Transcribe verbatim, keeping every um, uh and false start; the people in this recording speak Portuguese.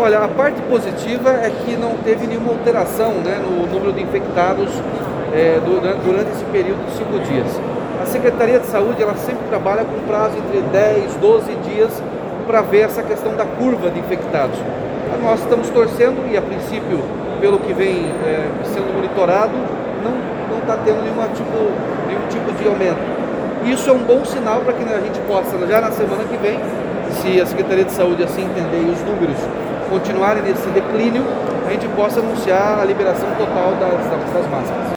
Olha, a parte positiva é que não teve nenhuma alteração, né, no número de infectados é, durante, durante esse período de cinco dias. A Secretaria de Saúde, ela sempre trabalha com prazo entre dez, doze dias para ver essa questão da curva de infectados. Nós estamos torcendo e, a princípio, pelo que vem é, sendo monitorado, não está tendo nenhuma tipo, nenhum tipo de aumento. Isso é um bom sinal para que a gente possa, já na semana que vem, se a Secretaria de Saúde assim entender e os números continuarem nesse declínio, a gente possa anunciar a liberação total das, das máscaras.